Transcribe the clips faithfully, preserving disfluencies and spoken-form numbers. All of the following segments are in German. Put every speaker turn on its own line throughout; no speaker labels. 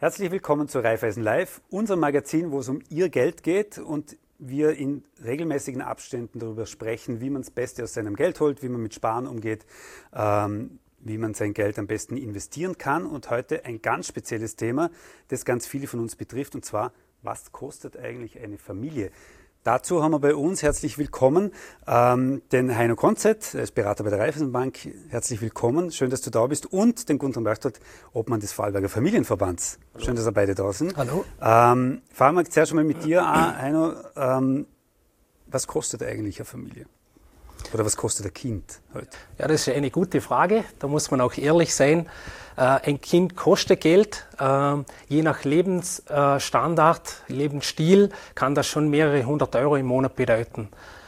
Herzlich willkommen zu Raiffeisen Live, unserem Magazin, wo es um Ihr Geld geht und wir in regelmäßigen Abständen darüber sprechen, wie man das Beste aus seinem Geld holt, wie man mit Sparen umgeht, ähm, wie man sein Geld am besten investieren kann. Und heute ein ganz spezielles Thema, das ganz viele von uns betrifft, und zwar, was kostet eigentlich eine Familie? Dazu haben wir bei uns, herzlich willkommen, ähm, den Heino Konzett, er ist Berater bei der Raiffeisenbank. Herzlich willkommen, schön, dass du da bist. Und den Guntram Berchtold, Obmann des Vorarlberger Familienverbands. Hallo. Schön, dass ihr beide da sind.
Hallo.
Ähm, fangen wir zuerst schon mal mit dir an, Heino. Ähm, was kostet eigentlich eine Familie? Oder was kostet ein Kind heute?
Ja, das ist eine gute Frage. Da muss man auch ehrlich sein. Ein Kind kostet Geld. Je nach Lebensstandard, Lebensstil kann das schon mehrere hundert Euro im Monat bedeuten.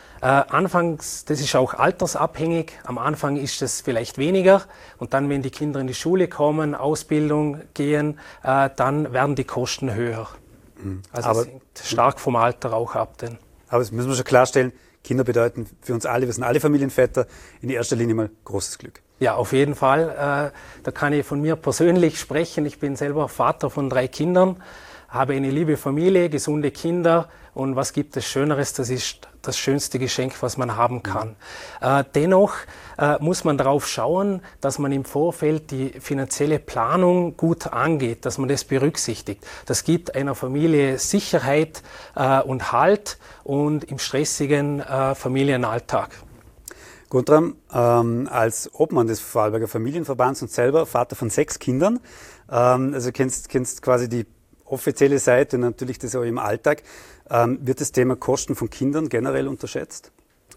Anfangs, das ist auch altersabhängig. Am Anfang ist es vielleicht weniger. Und dann, wenn die Kinder in die Schule kommen, Ausbildung gehen, dann werden die Kosten höher. Also
aber,
es hängt stark vom Alter auch ab. Denn.
Aber das müssen wir schon klarstellen. Kinder bedeuten für uns alle, wir sind alle Familienväter, in erster Linie mal großes Glück.
Ja, auf jeden Fall. Da kann ich von mir persönlich sprechen. Ich bin selber Vater von drei Kindern, habe eine liebe Familie, gesunde Kinder. Und was gibt es Schöneres? Das ist das schönste Geschenk, was man haben kann. Mhm. Dennoch muss man darauf schauen, dass man im Vorfeld die finanzielle Planung gut angeht, dass man das berücksichtigt. Das gibt einer Familie Sicherheit und Halt und im stressigen Familienalltag.
Guntram, ähm, als Obmann des Vorarlberger Familienverbands und selber Vater von sechs Kindern, ähm, also kennst, kennst quasi die offizielle Seite und natürlich das auch im Alltag. Ähm, wird das Thema Kosten von Kindern generell unterschätzt?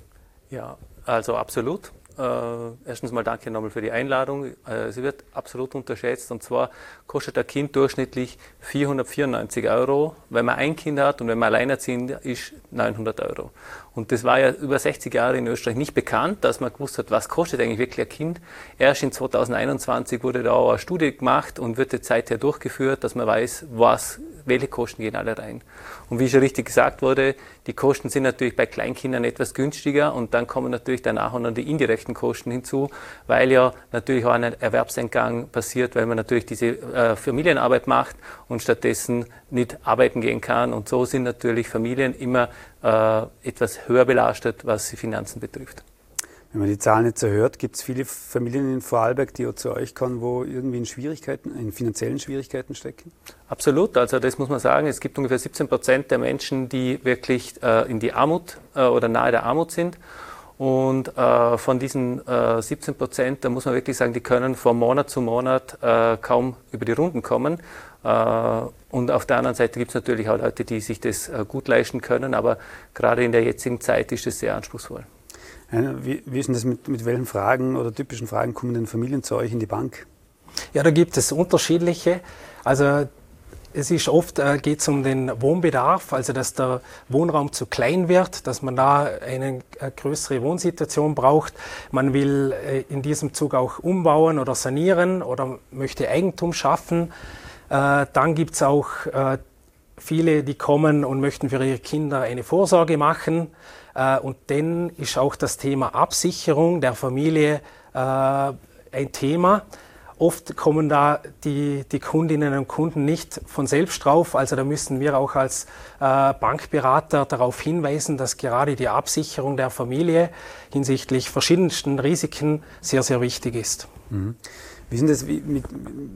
Ja, also absolut. Äh, erstens mal danke nochmal für die Einladung. Äh, sie wird absolut unterschätzt, und zwar kostet ein Kind durchschnittlich vierhundertvierundneunzig Euro. Wenn man ein Kind hat und wenn man alleinerziehend ist, neunhundert Euro. Und das war ja über sechzig Jahre in Österreich nicht bekannt, dass man gewusst hat, was kostet eigentlich wirklich ein Kind. Erst in zweitausendeinundzwanzig wurde da auch eine Studie gemacht und wird jetzt seither durchgeführt, dass man weiß, was, welche Kosten gehen alle rein. Und wie schon richtig gesagt wurde, die Kosten sind natürlich bei Kleinkindern etwas günstiger, und dann kommen natürlich danach auch noch die indirekten Kosten hinzu, weil ja natürlich auch ein Erwerbseingang passiert, weil man natürlich diese äh, Familienarbeit macht und stattdessen nicht arbeiten gehen kann. Und so sind natürlich Familien immer äh, etwas höher belastet, was die Finanzen betrifft.
Wenn man die Zahlen jetzt so hört, gibt es viele Familien in Vorarlberg, die auch zu euch kommen, wo irgendwie in Schwierigkeiten, in finanziellen Schwierigkeiten stecken?
Absolut, also das muss man sagen. Es gibt ungefähr siebzehn Prozent der Menschen, die wirklich äh, in die Armut äh, oder nahe der Armut sind. Und äh, von diesen äh, siebzehn Prozent, da muss man wirklich sagen, die können von Monat zu Monat äh, kaum über die Runden kommen. Äh, und auf der anderen Seite gibt es natürlich auch Leute, die sich das äh, gut leisten können, aber gerade in der jetzigen Zeit ist es sehr anspruchsvoll.
Wie, wie ist denn das mit, mit welchen Fragen oder typischen Fragen kommen denn Familien zu euch in die Bank?
Ja, da gibt es unterschiedliche. Also es ist oft, äh, geht es um den Wohnbedarf, also dass der Wohnraum zu klein wird, dass man da eine, eine größere Wohnsituation braucht. Man will äh, in diesem Zug auch umbauen oder sanieren oder möchte Eigentum schaffen. Äh, dann gibt es auch äh, viele, die kommen und möchten für ihre Kinder eine Vorsorge machen. Und dann ist auch das Thema Absicherung der Familie äh, ein Thema. Oft kommen da die, die Kundinnen und Kunden nicht von selbst drauf. Also da müssen wir auch als äh, Bankberater darauf hinweisen, dass gerade die Absicherung der Familie hinsichtlich verschiedensten Risiken sehr, sehr wichtig ist.
Mhm. Wie sind das, wie, mit,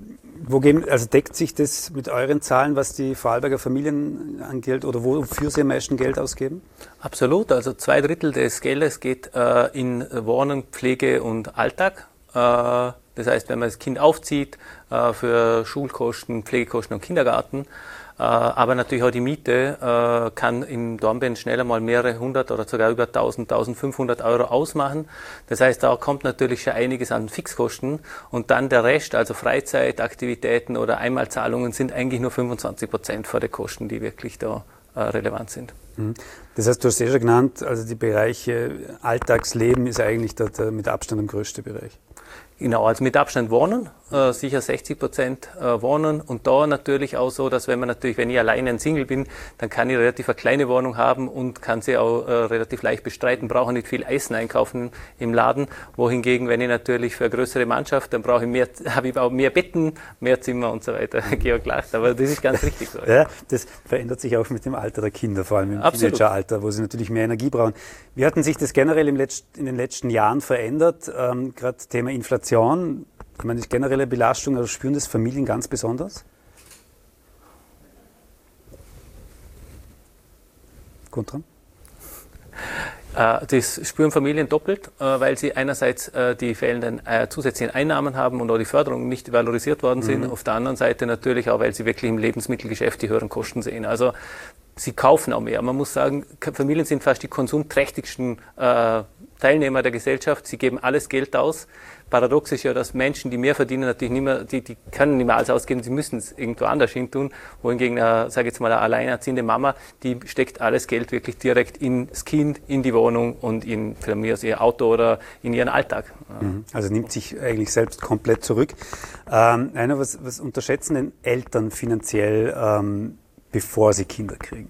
wo gehen, also deckt sich das mit euren Zahlen, was die Vorarlberger Familien angeht, oder wofür sie am meisten Geld ausgeben?
Absolut, also zwei Drittel des Geldes geht äh, in Wohnen, Pflege und Alltag. Äh, das heißt, wenn man das Kind aufzieht, äh, für Schulkosten, Pflegekosten und Kindergarten. Äh, aber natürlich auch die Miete äh, kann in Dornbirn schneller mal mehrere hundert oder sogar über tausend, tausendfünfhundert Euro ausmachen. Das heißt, da kommt natürlich schon einiges an Fixkosten, und dann der Rest, also Freizeitaktivitäten oder Einmalzahlungen, sind eigentlich nur fünfundzwanzig Prozent vor der Kosten, die wirklich da äh, relevant sind.
Das heißt, du hast es ja schon genannt, also die Bereiche Alltagsleben ist eigentlich der, der mit Abstand der größte Bereich.
Genau, also mit Abstand Wohnen, äh, sicher sechzig Prozent äh, Wohnen und da natürlich auch so, dass wenn man natürlich, wenn ich alleine ein Single bin, dann kann ich relativ eine kleine Wohnung haben und kann sie auch äh, relativ leicht bestreiten, brauche nicht viel Essen einkaufen im Laden, wohingegen, wenn ich natürlich für eine größere Mannschaft, dann brauche ich mehr, habe ich auch mehr Betten, mehr Zimmer und so weiter. Georg lacht, aber das ist ganz richtig so.
Ja, das verändert sich auch mit dem Alter der Kinder, vor allem im Teenageralter, wo sie natürlich mehr Energie brauchen. Wie hatten sich das generell im Letz-, in den letzten Jahren verändert? Ähm, gerade Thema Inflation, ich meine, die generelle Belastung, also spüren das Familien ganz besonders? Guntram?
Das spüren Familien doppelt, weil sie einerseits die fehlenden zusätzlichen Einnahmen haben und auch die Förderungen nicht valorisiert worden sind. Mhm. Auf der anderen Seite natürlich auch, weil sie wirklich im Lebensmittelgeschäft die höheren Kosten sehen. Also sie kaufen auch mehr. Man muss sagen, Familien sind fast die konsumträchtigsten Teilnehmer der Gesellschaft. Sie geben alles Geld aus. Paradox ist ja, dass Menschen, die mehr verdienen, natürlich nicht mehr, die, die können nicht mehr alles ausgeben, sie müssen es irgendwo anders hin tun. Wohingegen, äh, sage jetzt mal, eine alleinerziehende Mama, die steckt alles Geld wirklich direkt ins Kind, in die Wohnung und in für mich aus ihr Auto oder in ihren Alltag.
Also nimmt sich eigentlich selbst komplett zurück. Ähm, einer, was, was unterschätzen denn Eltern finanziell, ähm, bevor sie Kinder kriegen?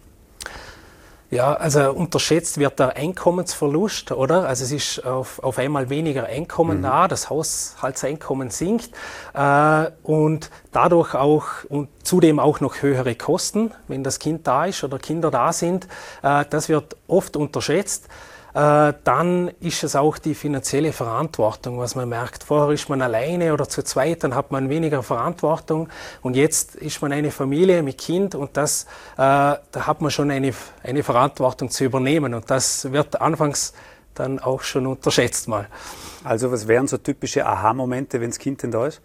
Ja, also unterschätzt wird der Einkommensverlust, oder? Also es ist auf, auf einmal weniger Einkommen mhm. da, das Haushaltseinkommen sinkt äh, und dadurch auch und zudem auch noch höhere Kosten, wenn das Kind da ist oder Kinder da sind. Äh, das wird oft unterschätzt. Äh, dann ist es auch die finanzielle Verantwortung, was man merkt. Vorher ist man alleine oder zu zweit, dann hat man weniger Verantwortung und jetzt ist man eine Familie mit Kind und das, äh, da hat man schon eine, eine Verantwortung zu übernehmen und das wird anfangs dann auch schon unterschätzt mal.
Also was wären so typische Aha-Momente, wenn das Kind denn da ist?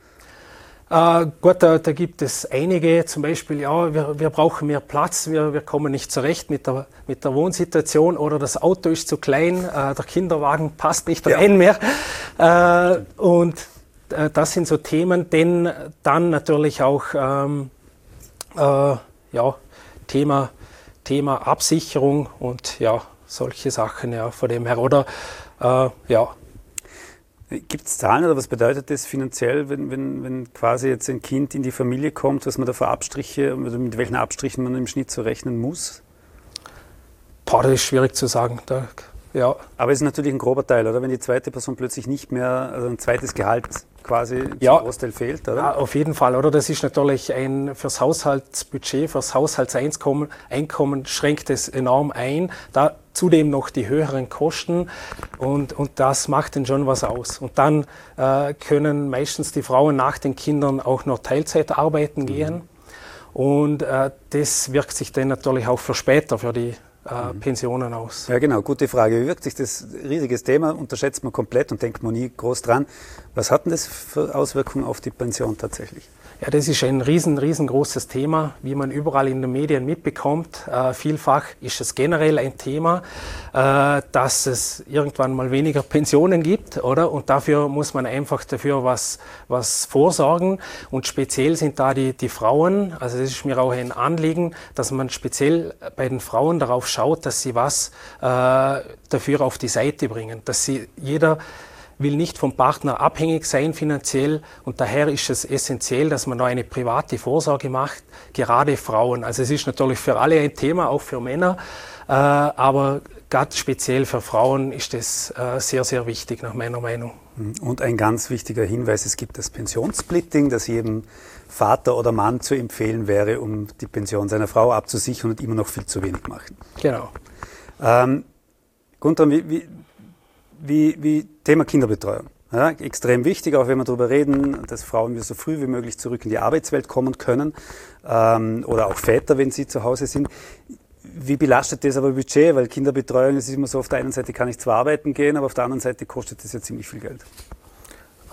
Äh, gut, da, da gibt es einige, zum Beispiel, ja, wir, wir brauchen mehr Platz, wir, wir kommen nicht zurecht mit der, mit der Wohnsituation oder das Auto ist zu klein, äh, der Kinderwagen passt nicht rein ja. mehr. Äh, und äh, das sind so Themen, denn dann natürlich auch ähm, äh, ja, Thema, Thema Absicherung und ja, solche Sachen, ja, von dem her. Oder äh, ja.
Gibt es Zahlen oder was bedeutet das finanziell, wenn, wenn, wenn quasi jetzt ein Kind in die Familie kommt, was man da für Abstriche oder mit welchen Abstrichen man im Schnitt so rechnen muss?
Boah, das ist schwierig zu sagen. Da, ja.
Aber es ist natürlich ein grober Teil, oder? Wenn die zweite Person plötzlich nicht mehr, also ein zweites Gehalt quasi
ja.
zum Großteil fehlt, oder?
Ja, auf jeden Fall, oder? Das ist natürlich ein, fürs Haushaltsbudget, fürs Haushaltseinkommen Einkommen schränkt es enorm ein. Da zudem noch die höheren Kosten und, und das macht dann schon was aus. Und dann äh, können meistens die Frauen nach den Kindern auch noch Teilzeit arbeiten gehen. Mhm. Und äh, das wirkt sich dann natürlich auch für später, für die äh, mhm. Pensionen aus.
Ja genau, gute Frage. Wie wirkt sich das riesiges Thema, unterschätzt man komplett und denkt man nie groß dran. Was hat denn das für Auswirkungen auf die Pension tatsächlich?
Ja, das ist ein riesen, riesengroßes Thema, wie man überall in den Medien mitbekommt. Äh, vielfach ist es generell ein Thema, äh, dass es irgendwann mal weniger Pensionen gibt, oder? Und dafür muss man einfach dafür was, was vorsorgen. Und speziell sind da die, die Frauen, also das ist mir auch ein Anliegen, dass man speziell bei den Frauen darauf schaut, dass sie was äh, dafür auf die Seite bringen, dass sie jeder will nicht vom Partner abhängig sein finanziell und daher ist es essentiell, dass man da eine private Vorsorge macht, gerade Frauen. Also es ist natürlich für alle ein Thema, auch für Männer, äh, aber gerade speziell für Frauen ist das äh, sehr, sehr wichtig nach meiner Meinung.
Und ein ganz wichtiger Hinweis, es gibt das Pensionssplitting, das jedem Vater oder Mann zu empfehlen wäre, um die Pension seiner Frau abzusichern und immer noch viel zu wenig machen.
Genau.
Ähm, Guntram, wie, wie Wie, wie Thema Kinderbetreuung. Ja, extrem wichtig, auch wenn wir darüber reden, dass Frauen wir so früh wie möglich zurück in die Arbeitswelt kommen können ähm, oder auch Väter, wenn sie zu Hause sind. Wie belastet das aber Budget? Weil Kinderbetreuung, es ist immer so, auf der einen Seite kann ich zwar arbeiten gehen, aber auf der anderen Seite kostet das ja ziemlich viel Geld.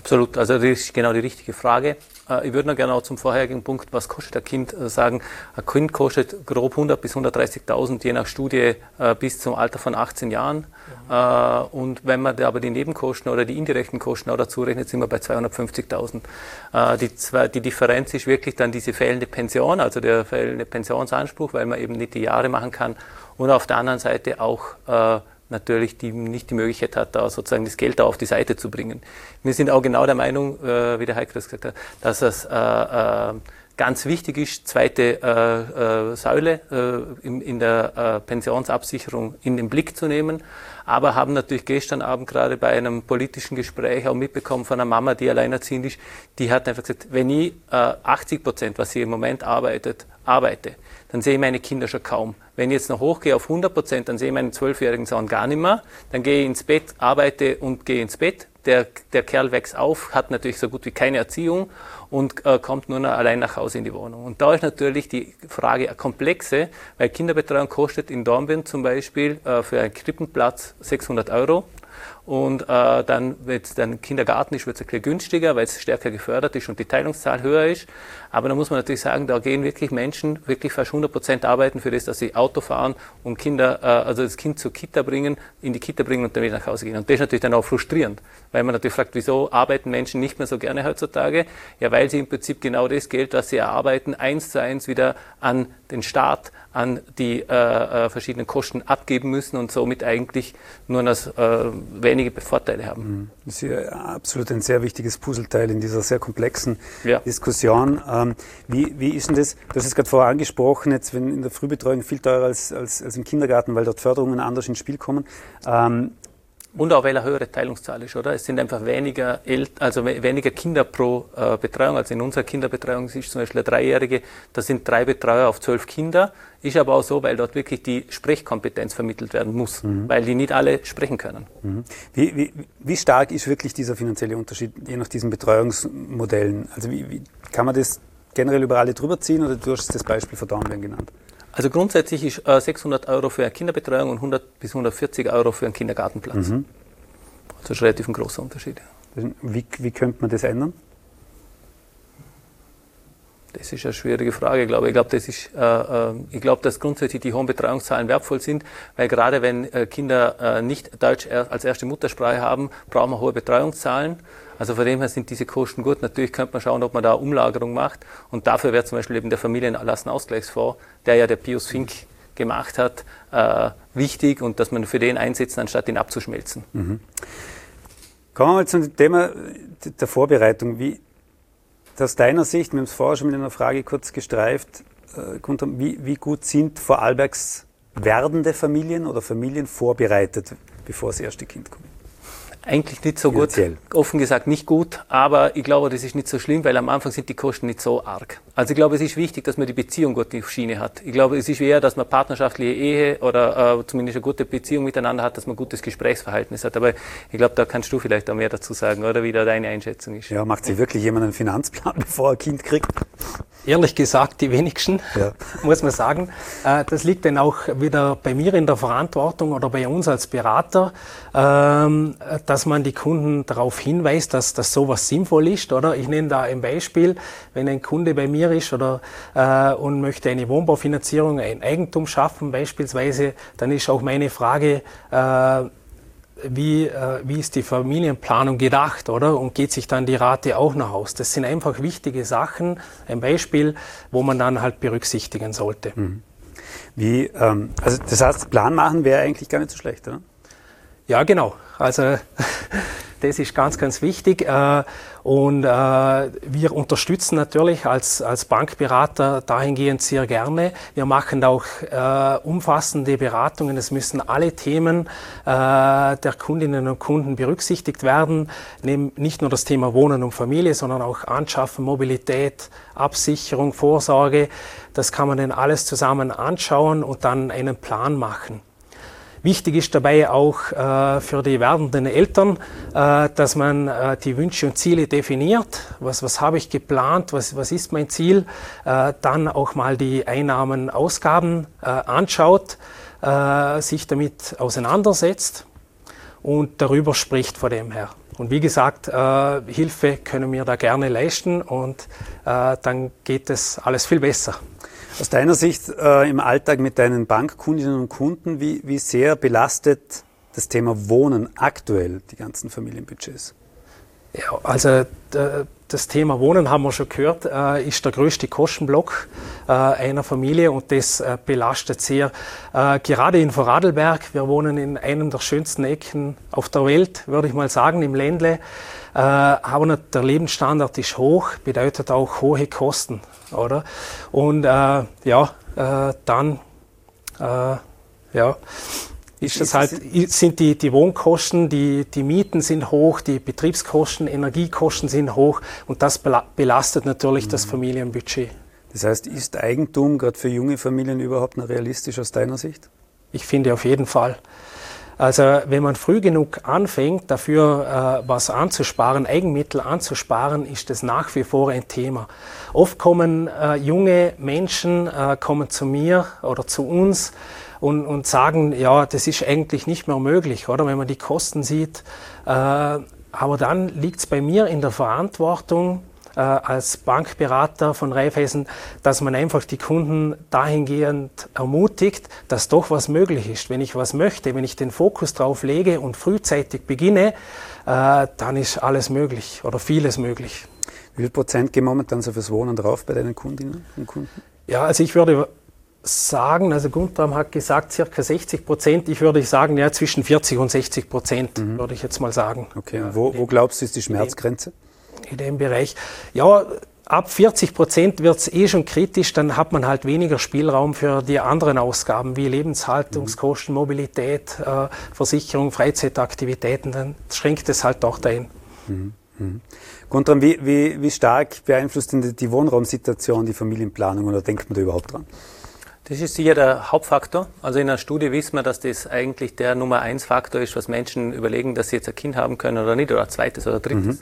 Absolut, also das ist genau die richtige Frage. Ich würde noch gerne auch zum vorherigen Punkt, was kostet ein Kind, sagen. Ein Kind kostet grob hundert bis hundertdreißigtausend, je nach Studie bis zum Alter von achtzehn Jahren. Ja. Und wenn man aber die Nebenkosten oder die indirekten Kosten auch dazu rechnet, sind wir bei zweihundertfünfzigtausend. Die, die Differenz ist wirklich dann diese fehlende Pension, also der fehlende Pensionsanspruch, weil man eben nicht die Jahre machen kann. Und auf der anderen Seite auch natürlich die nicht die Möglichkeit hat, da sozusagen das Geld da auf die Seite zu bringen. Wir sind auch genau der Meinung, äh, wie der Heiko das gesagt hat, dass es äh, äh, ganz wichtig ist, zweite äh, äh, Säule äh, in, in der äh, Pensionsabsicherung in den Blick zu nehmen, aber haben natürlich gestern Abend gerade bei einem politischen Gespräch auch mitbekommen von einer Mama, die alleinerziehend ist, die hat einfach gesagt, wenn ich äh, achtzig Prozent, was sie im Moment arbeitet, arbeite, dann sehe ich meine Kinder schon kaum. Wenn ich jetzt noch hochgehe auf hundert Prozent, dann sehe ich meinen zwölfjährigen Sohn gar nicht mehr. Dann gehe ich ins Bett, arbeite und gehe ins Bett. Der, der Kerl wächst auf, hat natürlich so gut wie keine Erziehung und äh, kommt nur noch allein nach Hause in die Wohnung. Und da ist natürlich die Frage eine komplexe, weil Kinderbetreuung kostet in Dornbirn zum Beispiel äh, für einen Krippenplatz sechshundert Euro. Und äh, dann, wenn es dann Kindergarten ist, wird es ein bisschen günstiger, weil es stärker gefördert ist und die Teilungszahl höher ist. Aber da muss man natürlich sagen, da gehen wirklich Menschen wirklich fast hundert Prozent arbeiten für das, dass sie Auto fahren und Kinder, äh, also das Kind zur Kita bringen, in die Kita bringen und dann wieder nach Hause gehen. Und das ist natürlich dann auch frustrierend, weil man natürlich fragt, wieso arbeiten Menschen nicht mehr so gerne heutzutage? Ja, weil sie im Prinzip genau das Geld, was sie erarbeiten, eins zu eins wieder an den Staat, an die äh, äh, verschiedenen Kosten abgeben müssen und somit eigentlich nur noch äh, wenige Vorteile haben.
Das ist ja absolut ein sehr wichtiges Puzzleteil in dieser sehr komplexen
ja.
Diskussion. Ähm, wie, wie ist denn das, du hast es gerade vorher angesprochen, jetzt wenn in der Frühbetreuung viel teurer als, als, als im Kindergarten, weil dort Förderungen anders ins Spiel kommen. Ähm,
Und auch weil eine höhere Teilungszahl ist, oder? Es sind einfach weniger, El also weniger Kinder pro äh, Betreuung. Also in unserer Kinderbetreuung ist zum Beispiel eine Dreijährige, da sind drei Betreuer auf zwölf Kinder. Ist aber auch so, weil dort wirklich die Sprechkompetenz vermittelt werden muss, mhm. weil die nicht alle sprechen können.
Mhm. Wie, wie, wie stark ist wirklich dieser finanzielle Unterschied, je nach diesen Betreuungsmodellen? Also wie, wie kann man das generell über alle drüber ziehen oder du hast das Beispiel von Dornbirn genannt?
Also grundsätzlich ist äh, sechshundert Euro für eine Kinderbetreuung und hundert bis hundertvierzig Euro für einen Kindergartenplatz. Mhm. Das ist relativ ein großer Unterschied.
Wie, wie könnte man das ändern?
Das ist eine schwierige Frage, glaube ich. Ich glaube, das ist, äh, ich glaube, dass grundsätzlich die hohen Betreuungszahlen wertvoll sind, weil gerade wenn äh, Kinder äh, nicht Deutsch er, als erste Muttersprache haben, brauchen wir hohe Betreuungszahlen. Also von dem her sind diese Kosten gut. Natürlich könnte man schauen, ob man da Umlagerung macht. Und dafür wäre zum Beispiel eben der Familienerlassenausgleichsfonds, der ja der Pius Fink gemacht hat, äh, wichtig und dass man für den einsetzt, anstatt ihn abzuschmelzen.
Mhm. Kommen wir mal zum Thema der Vorbereitung. Wie aus deiner Sicht, wir haben es vorher schon mit einer Frage kurz gestreift, äh, wie, wie gut sind Vorarlbergs werdende Familien oder Familien vorbereitet, bevor das erste Kind kommt?
Eigentlich nicht so gut, offen gesagt nicht gut, aber ich glaube, das ist nicht so schlimm, weil am Anfang sind die Kosten nicht so arg. Also ich glaube, es ist wichtig, dass man die Beziehung gut auf Schiene hat. Ich glaube, es ist eher, dass man partnerschaftliche Ehe oder äh, zumindest eine gute Beziehung miteinander hat, dass man ein gutes Gesprächsverhältnis hat. Aber ich glaube, da kannst du vielleicht auch mehr dazu sagen, oder wie da deine Einschätzung ist.
Ja, macht sich wirklich jemand einen Finanzplan, bevor er ein Kind kriegt?
Ehrlich gesagt, die wenigsten,
ja.
muss man sagen. Das liegt dann auch wieder bei mir in der Verantwortung oder bei uns als Berater, dass man die Kunden darauf hinweist, dass, dass sowas sinnvoll ist. Oder? Ich nenne da ein Beispiel, wenn ein Kunde bei mir ist oder, und möchte eine Wohnbaufinanzierung, ein Eigentum schaffen beispielsweise, dann ist auch meine Frage, Wie, äh, wie ist die Familienplanung gedacht, oder? Und geht sich dann die Rate auch noch aus? Das sind einfach wichtige Sachen, ein Beispiel, wo man dann halt berücksichtigen sollte.
Mhm. Wie, ähm, also das heißt, Plan machen wäre eigentlich gar nicht so schlecht, oder?
Ja, genau. Also das ist ganz, ganz wichtig. Und wir unterstützen natürlich als, als Bankberater dahingehend sehr gerne. Wir machen auch umfassende Beratungen. Es müssen alle Themen der Kundinnen und Kunden berücksichtigt werden. Nicht nur das Thema Wohnen und Familie, sondern auch Anschaffen, Mobilität, Absicherung, Vorsorge. Das kann man dann alles zusammen anschauen und dann einen Plan machen. Wichtig ist dabei auch äh, für die werdenden Eltern, äh, dass man äh, die Wünsche und Ziele definiert. Was, was habe ich geplant? Was, was ist mein Ziel? Äh, dann auch mal die Einnahmen, Ausgaben äh, anschaut, äh, sich damit auseinandersetzt und darüber spricht von dem her. Und wie gesagt, äh, Hilfe können wir da gerne leisten und äh, dann geht es alles viel besser.
Aus deiner Sicht äh, im Alltag mit deinen Bankkundinnen und Kunden, wie, wie sehr belastet das Thema Wohnen aktuell die ganzen Familienbudgets?
Ja, also das Thema Wohnen, haben wir schon gehört, ist der größte Kostenblock einer Familie und das belastet sehr. Gerade in Vorarlberg, wir wohnen in einem der schönsten Ecken auf der Welt, würde ich mal sagen, im Ländle. Aber der Lebensstandard ist hoch, bedeutet auch hohe Kosten, oder? Und ja, dann, ja. Ist das halt, sind die, die Wohnkosten, die, die Mieten sind hoch, die Betriebskosten, Energiekosten sind hoch und das belastet natürlich mhm. das Familienbudget.
Das heißt, ist Eigentum gerade für junge Familien überhaupt noch realistisch aus deiner Sicht?
Ich finde auf jeden Fall. Also wenn man früh genug anfängt, dafür äh, was anzusparen, Eigenmittel anzusparen, ist das nach wie vor ein Thema. Oft kommen äh, junge Menschen äh, kommen zu mir oder zu uns und, und sagen, ja, das ist eigentlich nicht mehr möglich, oder, wenn man die Kosten sieht. Äh, aber dann liegt es bei mir in der Verantwortung, äh, als Bankberater von Raiffeisen, dass man einfach die Kunden dahingehend ermutigt, dass doch was möglich ist. Wenn ich was möchte, wenn ich den Fokus drauf lege und frühzeitig beginne, äh, dann ist alles möglich oder vieles möglich.
Wie viel Prozent gehen momentan so fürs Wohnen drauf bei deinen Kundinnen und Kunden?
Ja, also ich würde sagen, also Guntram hat gesagt, circa sechzig Prozent. Ich würde sagen, ja, zwischen vierzig und sechzig Prozent, mhm. würde ich jetzt mal sagen.
Okay, ja, wo, wo glaubst du, ist die Schmerzgrenze?
In dem Bereich. Ja, ab vierzig Prozent wird es eh schon kritisch, dann hat man halt weniger Spielraum für die anderen Ausgaben, wie Lebenshaltungskosten, mhm. Mobilität, äh, Versicherung, Freizeitaktivitäten, dann schränkt es halt auch dahin.
Mhm. Mhm. Guntram, wie, wie, wie stark beeinflusst denn die, die Wohnraumsituation die Familienplanung oder denkt man da überhaupt dran?
Das ist sicher der Hauptfaktor. Also in einer Studie wissen wir, dass das eigentlich der Nummer eins Faktor ist, was Menschen überlegen, dass sie jetzt ein Kind haben können oder nicht, oder ein zweites oder drittes. Mhm.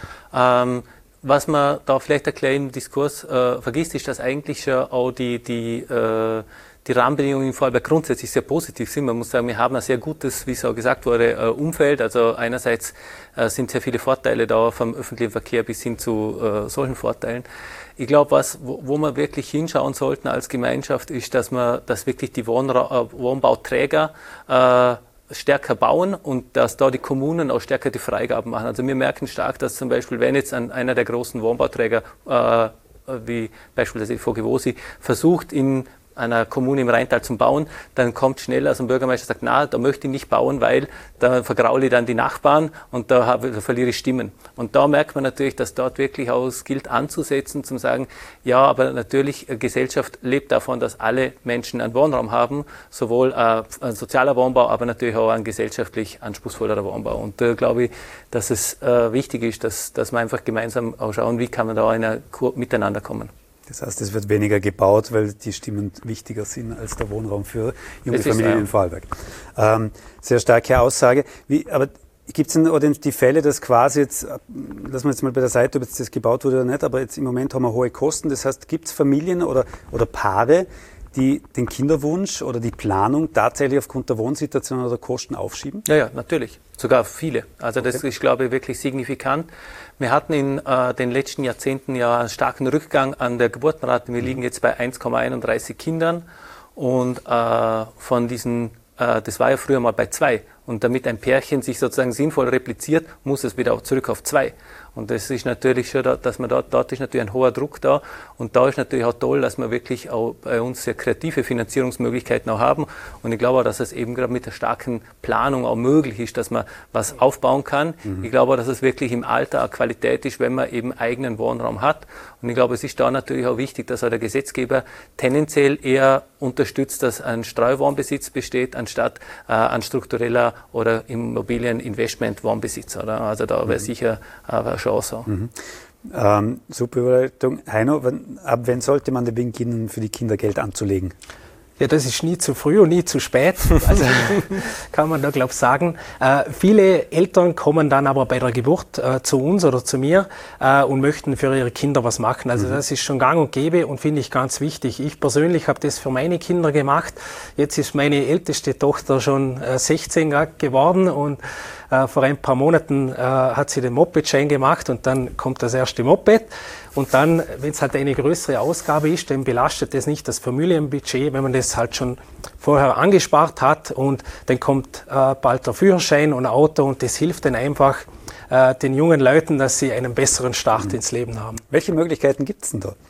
Ähm, was man da vielleicht ein kleinen Diskurs äh, vergisst, ist, dass eigentlich schon auch die, die, äh, die Rahmenbedingungen in Vorarlberg grundsätzlich sehr positiv sind. Man muss sagen, wir haben ein sehr gutes, wie es auch gesagt wurde, äh, Umfeld. Also einerseits äh, sind sehr viele Vorteile da, vom öffentlichen Verkehr bis hin zu äh, solchen Vorteilen. Ich glaube, was, wo, wo wir wirklich hinschauen sollten als Gemeinschaft, ist, dass wir, dass wirklich die Wohnra äh, Wohnbauträger äh, stärker bauen und dass da die Kommunen auch stärker die Freigaben machen. Also wir merken stark, dass zum Beispiel, wenn jetzt ein, einer der großen Wohnbauträger, äh, wie beispielsweise Vogevosi, versucht, in einer Kommune im Rheintal zu bauen, dann kommt schnell aus dem Bürgermeister und sagt, na, da möchte ich nicht bauen, weil da vergraule ich dann die Nachbarn und da, habe, da verliere ich Stimmen. Und da merkt man natürlich, dass dort wirklich auch es gilt anzusetzen, zum sagen, ja, aber natürlich, Gesellschaft lebt davon, dass alle Menschen einen Wohnraum haben, sowohl äh, ein sozialer Wohnbau, aber natürlich auch ein gesellschaftlich anspruchsvollerer Wohnbau. Und da äh, glaube ich, dass es äh, wichtig ist, dass, dass wir einfach gemeinsam auch schauen, wie kann man da in ein Miteinander kommen.
Das heißt, es wird weniger gebaut, weil die Stimmen wichtiger sind als der Wohnraum für junge Familien in Vorarlberg. Ähm, sehr starke Aussage. Wie, aber gibt es denn die Fälle, dass quasi jetzt, lassen wir jetzt mal bei der Seite, ob jetzt das gebaut wurde oder nicht, aber jetzt im Moment haben wir hohe Kosten. Das heißt, gibt es Familien oder, oder Paare, die den Kinderwunsch oder die Planung tatsächlich aufgrund der Wohnsituation oder Kosten aufschieben?
Ja, ja, natürlich. Sogar viele. Also das okay. ist, glaube ich, wirklich signifikant. Wir hatten in äh, den letzten Jahrzehnten ja einen starken Rückgang an der Geburtenrate. Wir liegen jetzt bei eins Komma einunddreißig Kindern und äh, von diesen, äh, das war ja früher mal bei zwei. Und damit ein Pärchen sich sozusagen sinnvoll repliziert, muss es wieder auch zurück auf zwei. Und das ist natürlich schon, da, dass man dort, dort ist natürlich ein hoher Druck da. Und da ist natürlich auch toll, dass wir wirklich auch bei uns sehr kreative Finanzierungsmöglichkeiten auch haben. Und ich glaube auch, dass es eben gerade mit der starken Planung auch möglich ist, dass man was aufbauen kann. Mhm. Ich glaube auch, dass es wirklich im Alter eine Qualität ist, wenn man eben eigenen Wohnraum hat. Und ich glaube, es ist da natürlich auch wichtig, dass auch der Gesetzgeber tendenziell eher unterstützt, dass ein Streuwohnbesitz besteht, anstatt äh, ein struktureller oder Immobilieninvestment-Wohnbesitz. Oder? Also da wäre mhm. sicher äh, eine Chance.
Mhm. Ähm, super Überleitung. Heino, wann, ab wann sollte man denn beginnen, für die Kinder Geld anzulegen?
Ja, das ist nie zu früh und nie zu spät, also kann man da, glaube ich, sagen. Äh, viele Eltern kommen dann aber bei der Geburt äh, zu uns oder zu mir äh, und möchten für ihre Kinder was machen. Also mhm. das ist schon gang und gäbe und finde ich ganz wichtig. Ich persönlich habe das für meine Kinder gemacht. Jetzt ist meine älteste Tochter schon äh, sechzehn geworden und Äh, vor ein paar Monaten äh, hat sie den Mopedschein gemacht und dann kommt das erste Moped. Und dann, wenn es halt eine größere Ausgabe ist, dann belastet das nicht das Familienbudget, wenn man das halt schon vorher angespart hat. Und dann kommt äh, bald der Führerschein und ein Auto und das hilft dann einfach äh, den jungen Leuten, dass sie einen besseren Start mhm. ins Leben haben.
Welche Möglichkeiten gibt es denn da?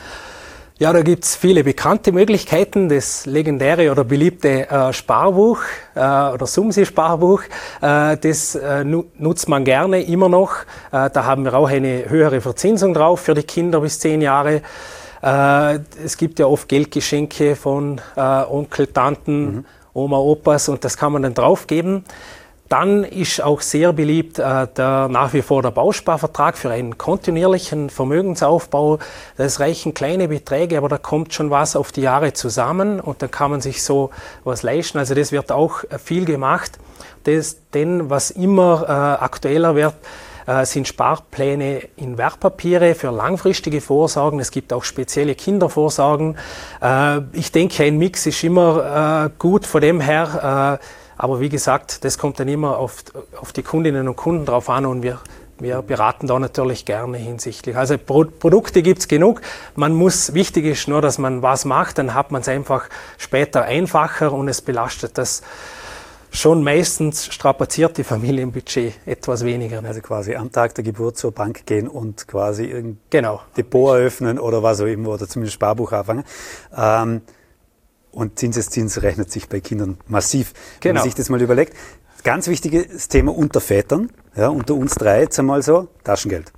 Ja, da gibt's viele bekannte Möglichkeiten. Das legendäre oder beliebte äh, Sparbuch äh, oder Sumsi-Sparbuch, äh, das äh, nu nutzt man gerne immer noch. Äh, da haben wir auch eine höhere Verzinsung drauf für die Kinder bis zehn Jahre. Äh, es gibt ja oft Geldgeschenke von äh, Onkel, Tanten, mhm. Oma, Opas und das kann man dann draufgeben. Dann ist auch sehr beliebt äh, der, nach wie vor der Bausparvertrag für einen kontinuierlichen Vermögensaufbau. Das reichen kleine Beträge, aber da kommt schon was auf die Jahre zusammen und dann kann man sich so was leisten. Also das wird auch viel gemacht. Das, denn was immer äh, aktueller wird, äh, sind Sparpläne in Wertpapiere für langfristige Vorsorgen. Es gibt auch spezielle Kindervorsorgen. Äh, ich denke, ein Mix ist immer äh, gut. Von dem her äh, Aber wie gesagt, das kommt dann immer auf, auf die Kundinnen und Kunden drauf an und wir, wir beraten da natürlich gerne hinsichtlich. Also Pro Produkte gibt es genug. Man muss, wichtig ist nur, dass man was macht, dann hat man es einfach später einfacher und es belastet das schon meistens strapazierte Familienbudget etwas weniger.
Also quasi am Tag der Geburt zur Bank gehen und quasi irgendein
genau.
Depot eröffnen oder was auch immer oder zumindest Sparbuch anfangen. Ähm, Und Zinseszins rechnet sich bei Kindern massiv. Wenn
genau.
man sich das mal überlegt. Ganz wichtiges Thema unter Vätern, ja, unter uns drei jetzt einmal so, Taschengeld.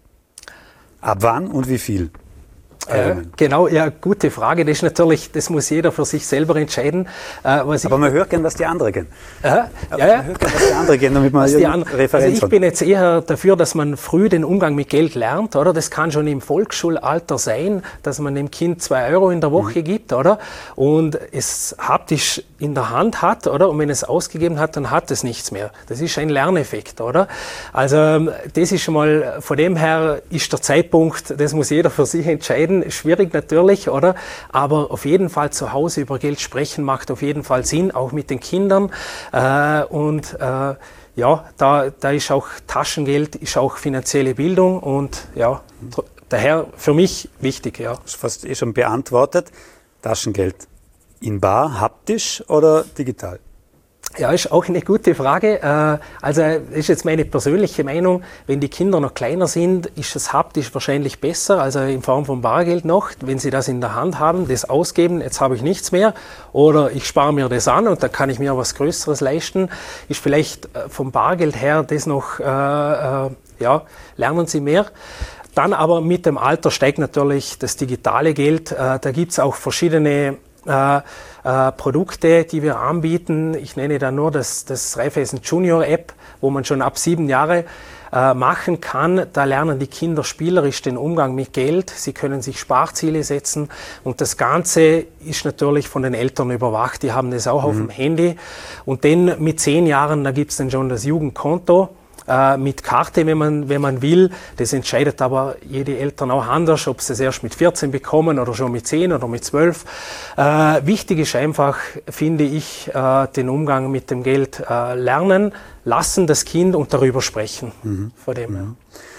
Ab wann und wie viel?
Äh, genau, ja, gute Frage. Das ist natürlich, das muss jeder für sich selber entscheiden. Äh, was
Aber
ich,
man hört gern, was die anderen gehen.
Äh, ja, ja.
Man hört gern, was die anderen gehen, damit man eine Referenz
also ich
hat.
bin jetzt eher dafür, dass man früh den Umgang mit Geld lernt, oder? Das kann schon im Volksschulalter sein, dass man dem Kind zwei Euro in der Woche mhm. gibt, oder? Und es haptisch in der Hand hat, oder? Und wenn es ausgegeben hat, dann hat es nichts mehr. Das ist ein Lerneffekt, oder? Also das ist schon mal, von dem her ist der Zeitpunkt, das muss jeder für sich entscheiden. Schwierig natürlich, oder? Aber auf jeden Fall zu Hause über Geld sprechen macht auf jeden Fall Sinn, auch mit den Kindern. Äh, und äh, ja, da, da ist auch Taschengeld, ist auch finanzielle Bildung und ja, daher für mich wichtig, ja.
Das ist fast eh schon beantwortet. Taschengeld in bar, haptisch oder digital?
Ja, ist auch eine gute Frage. Also das ist jetzt meine persönliche Meinung. Wenn die Kinder noch kleiner sind, ist das haptisch wahrscheinlich besser, also in Form von Bargeld noch. Wenn sie das in der Hand haben, das ausgeben, jetzt habe ich nichts mehr. Oder ich spare mir das an und dann kann ich mir was Größeres leisten. Ist vielleicht vom Bargeld her das noch, äh, äh, ja, lernen sie mehr. Dann aber mit dem Alter steigt natürlich das digitale Geld. Äh, da gibt es auch verschiedene Äh, äh, Produkte, die wir anbieten. Ich nenne da nur das, das Raiffeisen Junior App, wo man schon ab sieben Jahre äh, machen kann. Da lernen die Kinder spielerisch den Umgang mit Geld. Sie können sich Sparziele setzen und das Ganze ist natürlich von den Eltern überwacht. Die haben das auch mhm. auf dem Handy. Und dann mit zehn Jahren, da gibt es dann schon das Jugendkonto. Mit Karte, wenn man, wenn man will. Das entscheidet aber jede Eltern auch anders, ob sie es erst mit vierzehn bekommen oder schon mit zehn oder mit zwölf. Äh, wichtig ist einfach, finde ich, äh, den Umgang mit dem Geld äh, lernen, lassen das Kind und darüber sprechen. Mhm. Von dem
mhm.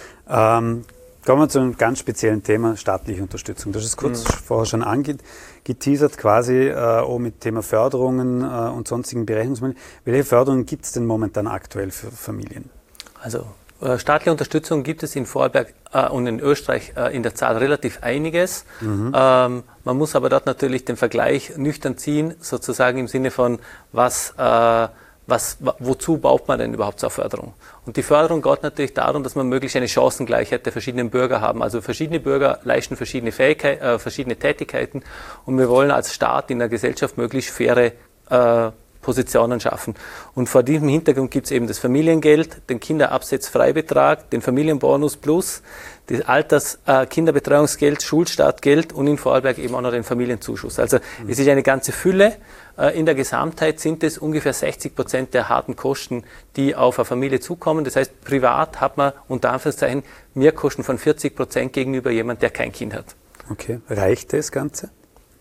ähm, kommen wir zu einem ganz speziellen Thema, staatliche Unterstützung. Das ist kurz mhm. vorher schon angeteasert, quasi äh, auch mit Thema Förderungen äh, und sonstigen Berechnungsmitteln. Welche Förderungen gibt es denn momentan aktuell für Familien?
Also äh, staatliche Unterstützung gibt es in Vorarlberg äh, und in Österreich äh, in der Zahl relativ einiges. Mhm. Ähm, man muss aber dort natürlich den Vergleich nüchtern ziehen, sozusagen im Sinne von, was, äh, was, wozu baut man denn überhaupt zur Förderung? Und die Förderung geht natürlich darum, dass man möglichst eine Chancengleichheit der verschiedenen Bürger haben. Also verschiedene Bürger leisten verschiedene, Fähigkeit, äh, verschiedene Tätigkeiten und wir wollen als Staat in der Gesellschaft möglichst faire äh, Positionen schaffen. Und vor diesem Hintergrund gibt es eben das Familiengeld, den Kinderabsetzfreibetrag, den Familienbonus plus, das Alters-, äh, Kinderbetreuungsgeld, Schulstartgeld und in Vorarlberg eben auch noch den Familienzuschuss. Also mhm. es ist eine ganze Fülle. Äh, in der Gesamtheit sind es ungefähr sechzig Prozent der harten Kosten, die auf eine Familie zukommen. Das heißt, privat hat man unter Anführungszeichen Mehrkosten von vierzig Prozent gegenüber jemand, der kein Kind hat.
Okay, reicht das Ganze?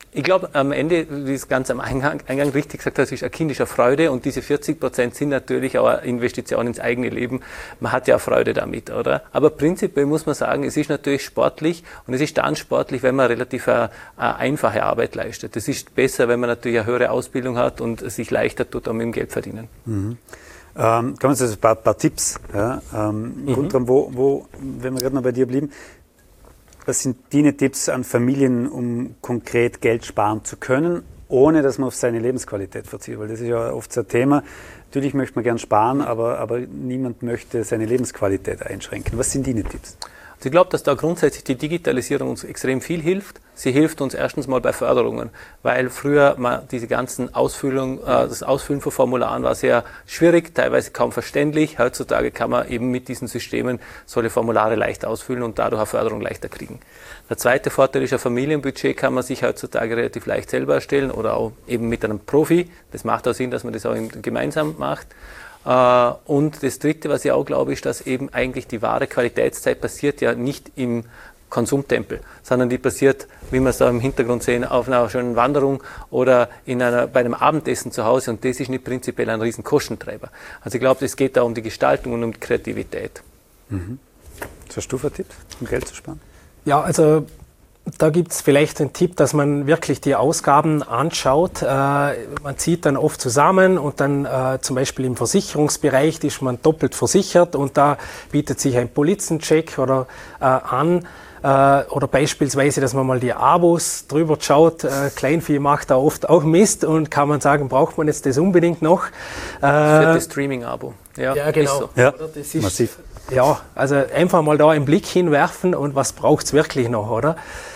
Ich glaube, am Ende, wie es ganz am Eingang, Eingang richtig gesagt hast, ist eine kindische Freude und diese vierzig Prozent sind natürlich auch eine Investition ins eigene Leben. Man hat ja auch Freude damit, oder? Aber prinzipiell muss man sagen, es ist natürlich sportlich und es ist dann sportlich, wenn man relativ eine, eine einfache Arbeit leistet. Es ist besser, wenn man natürlich eine höhere Ausbildung hat und sich leichter tut, auch mit dem Geld verdienen. Mhm.
Ähm, kommen Sie ein paar, paar Tipps, ja? ähm, mhm. Guntram, wo, wo, wenn wir gerade noch bei dir blieben, was sind deine Tipps an Familien, um konkret Geld sparen zu können, ohne dass man auf seine Lebensqualität verzichtet? Weil das ist ja oft so ein Thema. Natürlich möchte man gern sparen, aber, aber niemand möchte seine Lebensqualität einschränken. Was sind deine Tipps?
Also ich glaube, dass da grundsätzlich die Digitalisierung uns extrem viel hilft. Sie hilft uns erstens mal bei Förderungen, weil früher mal diese ganzen Ausfüllungen, äh, das Ausfüllen von Formularen war sehr schwierig, teilweise kaum verständlich. Heutzutage kann man eben mit diesen Systemen solche Formulare leicht ausfüllen und dadurch eine Förderung leichter kriegen. Der zweite Vorteil ist, ein Familienbudget kann man sich heutzutage relativ leicht selber erstellen oder auch eben mit einem Profi. Das macht auch Sinn, dass man das auch gemeinsam macht. Und das Dritte, was ich auch glaube, ist, dass eben eigentlich die wahre Qualitätszeit passiert ja nicht im Konsumtempel, sondern die passiert, wie wir es da im Hintergrund sehen, auf einer schönen Wanderung oder in einer, bei einem Abendessen zu Hause und das ist nicht prinzipiell ein riesen Kostentreiber. Also ich glaube, es geht da um die Gestaltung und um die Kreativität.
Mhm. Hast du für Tipps, um Geld zu sparen?
Ja, also da gibt es vielleicht den Tipp, dass man wirklich die Ausgaben anschaut. Äh, man zieht dann oft zusammen und dann äh, zum Beispiel im Versicherungsbereich ist man doppelt versichert und da bietet sich ein Polizencheck oder äh, an. Äh, oder beispielsweise, dass man mal die Abos drüber schaut. Äh, Kleinvieh macht da oft auch Mist und kann man sagen, braucht man jetzt das unbedingt noch?
Äh, das das Streaming-Abo.
Ja, ja, genau.
Ist so.
Ja, das ist, massiv.
Ja, also einfach mal da einen Blick hinwerfen und was braucht es wirklich noch, oder?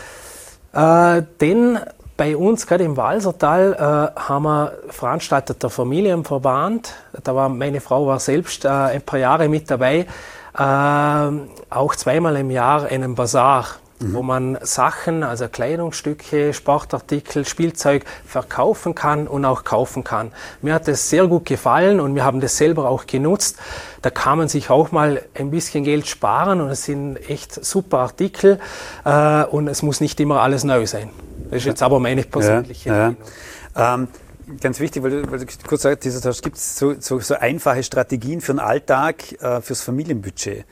Äh, denn bei uns, gerade im Walsertal, äh, haben wir veranstaltet der Familienverband. Da war meine Frau war selbst äh, ein paar Jahre mit dabei. Äh, auch zweimal im Jahr einen Bazar, mhm. wo man Sachen, also Kleidungsstücke, Sportartikel, Spielzeug verkaufen kann und auch kaufen kann. Mir hat das sehr gut gefallen und wir haben das selber auch genutzt. Da kann man sich auch mal ein bisschen Geld sparen und es sind echt super Artikel äh, und es muss nicht immer alles neu sein. Das ist jetzt aber meine persönliche
ja,
Meinung.
Ja. Ähm, ganz wichtig, weil du, weil du kurz gesagt hast, gibt es so, so, so einfache Strategien für den Alltag, äh, fürs Familienbudget?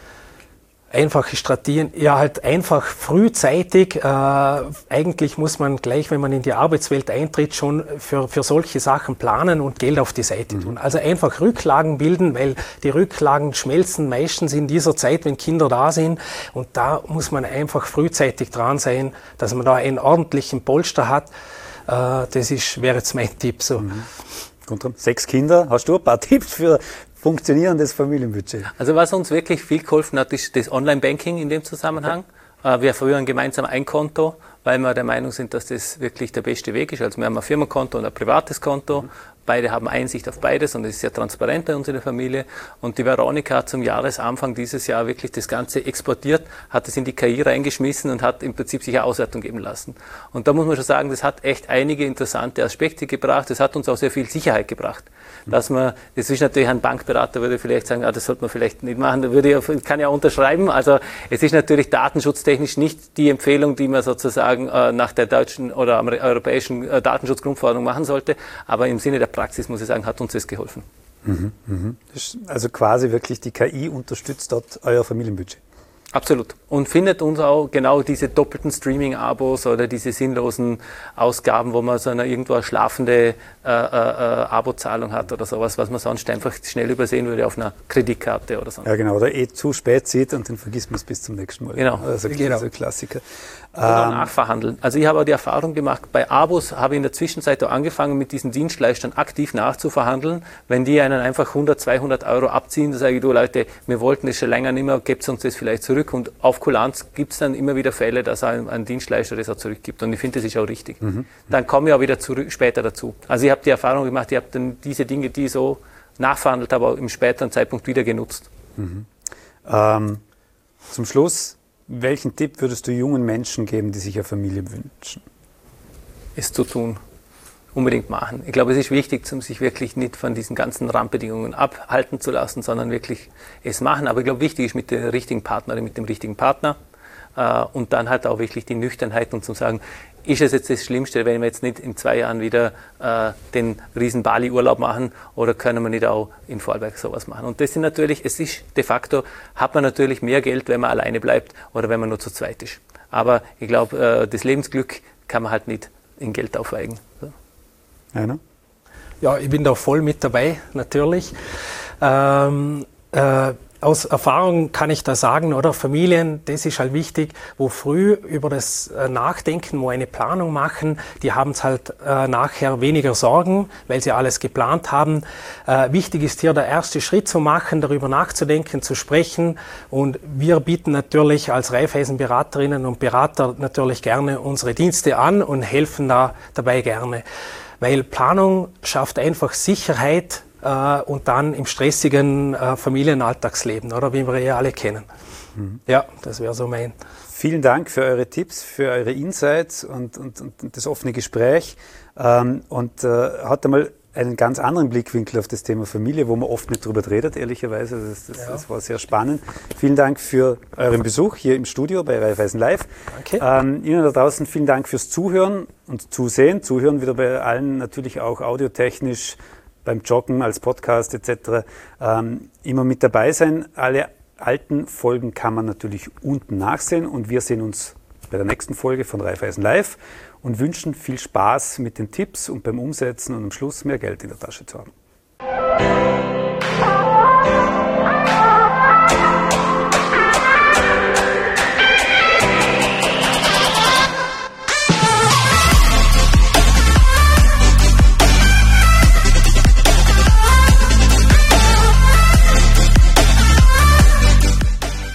Einfache Strategien, ja halt einfach frühzeitig, äh, eigentlich muss man gleich, wenn man in die Arbeitswelt eintritt, schon für, für solche Sachen planen und Geld auf die Seite mhm. tun. Also einfach Rücklagen bilden, weil die Rücklagen schmelzen meistens in dieser Zeit, wenn Kinder da sind und da muss man einfach frühzeitig dran sein, dass man da einen ordentlichen Polster hat. Äh, das ist, wäre jetzt mein Tipp so.
Mhm. Sechs Kinder, hast du ein paar Tipps für funktionierendes Familienbudget?
Also was uns wirklich viel geholfen hat, ist das Online-Banking in dem Zusammenhang. Okay. Wir führen gemeinsam ein Konto, weil wir der Meinung sind, dass das wirklich der beste Weg ist. Also wir haben ein Firmenkonto und ein privates Konto. Mhm. Beide haben Einsicht auf beides und es ist sehr transparent bei uns in der Familie. Und die Veronika hat zum Jahresanfang dieses Jahr wirklich das Ganze exportiert, hat es in die K I reingeschmissen und hat im Prinzip sich eine Auswertung geben lassen. Und da muss man schon sagen, das hat echt einige interessante Aspekte gebracht. Das hat uns auch sehr viel Sicherheit gebracht. Dass man, das ist natürlich ein Bankberater, würde vielleicht sagen, ah, das sollte man vielleicht nicht machen, da würde ich, kann ja unterschreiben. Also es ist natürlich datenschutztechnisch nicht die Empfehlung, die man sozusagen äh, nach der deutschen oder europäischen äh, Datenschutzgrundverordnung machen sollte. Aber im Sinne der Praxis, muss ich sagen, hat uns das geholfen.
Mhm, mhm. Also quasi wirklich die K I unterstützt dort euer Familienbudget.
Absolut. Und findet uns auch genau diese doppelten Streaming-Abos oder diese sinnlosen Ausgaben, wo man so eine irgendwo eine schlafende äh, äh, Abozahlung hat oder sowas, was man sonst einfach schnell übersehen würde auf einer Kreditkarte oder so.
Ja genau, oder eh zu spät sieht und dann vergisst man es bis zum nächsten Mal.
Genau.
Also
genau.
So ein Klassiker.
Und auch nachverhandeln. Also ich habe auch die Erfahrung gemacht, bei Abos habe ich in der Zwischenzeit auch angefangen, mit diesen Dienstleistern aktiv nachzuverhandeln. Wenn die einen einfach hundert, zweihundert Euro abziehen, dann sage ich, du Leute, wir wollten das schon länger nicht mehr, gebt uns das vielleicht zurück. Und auf Kulanz gibt es dann immer wieder Fälle, dass ein, ein Dienstleister das auch zurückgibt. Und ich finde, das ist auch richtig. Mhm. Dann komme ich auch wieder zurück, später dazu. Also ich habe die Erfahrung gemacht, ich habe dann diese Dinge, die ich so nachverhandelt habe, auch im späteren Zeitpunkt wieder genutzt.
Mhm. Ähm, zum Schluss, welchen Tipp würdest du jungen Menschen geben, die sich eine Familie wünschen?
Es zu tun. Unbedingt machen. Ich glaube, es ist wichtig, um sich wirklich nicht von diesen ganzen Rahmenbedingungen abhalten zu lassen, sondern wirklich es machen. Aber ich glaube, wichtig ist mit der richtigen Partnerin, mit dem richtigen Partner äh, und dann halt auch wirklich die Nüchternheit und zu sagen, ist es jetzt das Schlimmste, wenn wir jetzt nicht in zwei Jahren wieder äh, den riesen Bali-Urlaub machen oder können wir nicht auch in Vorarlberg sowas machen? Und das sind natürlich, es ist de facto, hat man natürlich mehr Geld, wenn man alleine bleibt oder wenn man nur zu zweit ist. Aber ich glaube, äh, das Lebensglück kann man halt nicht in Geld aufweigen. So.
Einer?
Ja, ich bin da voll mit dabei, natürlich. Ähm, äh, Aus Erfahrung kann ich da sagen, oder Familien, das ist halt wichtig, wo früh über das Nachdenken, wo eine Planung machen, die haben es halt äh, nachher weniger Sorgen, weil sie alles geplant haben. Äh, wichtig ist hier der erste Schritt zu machen, darüber nachzudenken, zu sprechen, und wir bieten natürlich als Raiffeisen-Beraterinnen und Berater natürlich gerne unsere Dienste an und helfen da dabei gerne, weil Planung schafft einfach Sicherheit, Uh, und dann im stressigen uh, Familienalltagsleben, oder wie wir ja alle kennen. Mhm. Ja, das wäre so mein.
Vielen Dank für eure Tipps, für eure Insights und, und, und das offene Gespräch. Ähm, und äh, hat einmal einen ganz anderen Blickwinkel auf das Thema Familie, wo man oft nicht drüber redet, ehrlicherweise. Das, das, ja. das war sehr spannend. Vielen Dank für euren Besuch hier im Studio bei Raiffeisen Live.
Danke.
Ähm, Ihnen da draußen vielen Dank fürs Zuhören und Zusehen. Zuhören wieder bei allen natürlich auch audiotechnisch, beim Joggen, als Podcast et cetera. Ähm, immer mit dabei sein. Alle alten Folgen kann man natürlich unten nachsehen, und wir sehen uns bei der nächsten Folge von Raiffeisen Live und wünschen viel Spaß mit den Tipps und beim Umsetzen und am Schluss mehr Geld in der Tasche zu haben.